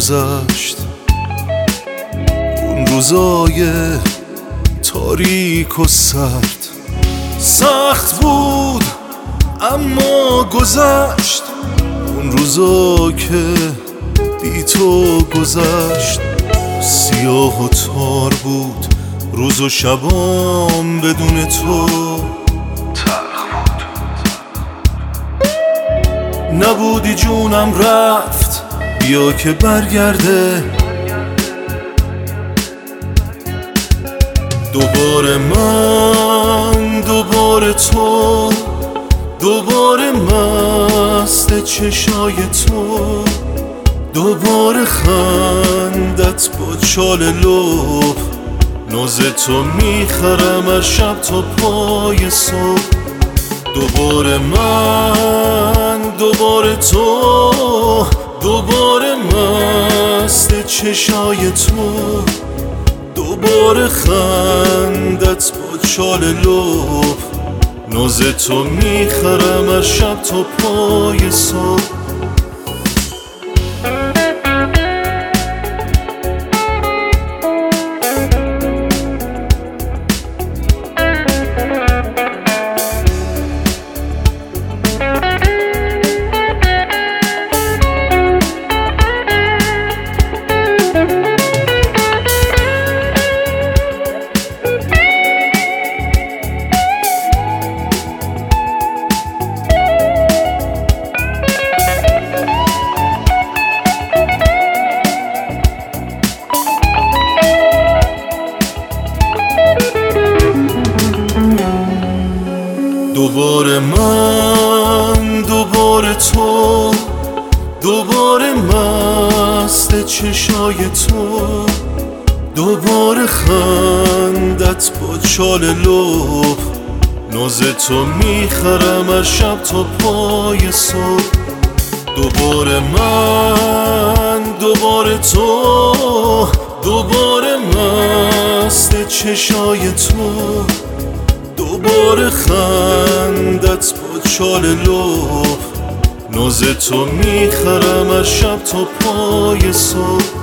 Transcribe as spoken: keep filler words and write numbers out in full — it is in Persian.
گذشت، اون روزای تاریک و سرد. سخت بود اما گذشت، اون روزا که بی تو گذشت. سیاه و تار بود روز و شبام بدون تو، تلخ بود. نبودی جونم رفت، بیا که برگرده. دوباره من، دوباره تو، دوباره مست چشای تو، دوباره خندت با چال لب. ناز تو میخرم از شب تا پای صبح. دوباره من، دوباره تو، دوباره مست چشای تو، دوباره خندت با چال لب. ناز تو میخرم از شب تا پای صبح. دوباره من، دوباره تو، دوباره مست چشای تو، دوباره خندت با چال لب. ناز تو میخرم از شب تا پای صبح. دوباره من، دوباره تو، دوباره مست چشای تو، دوباره خندت با چال لب. ناز تو میخرم از شب تا پای صبح.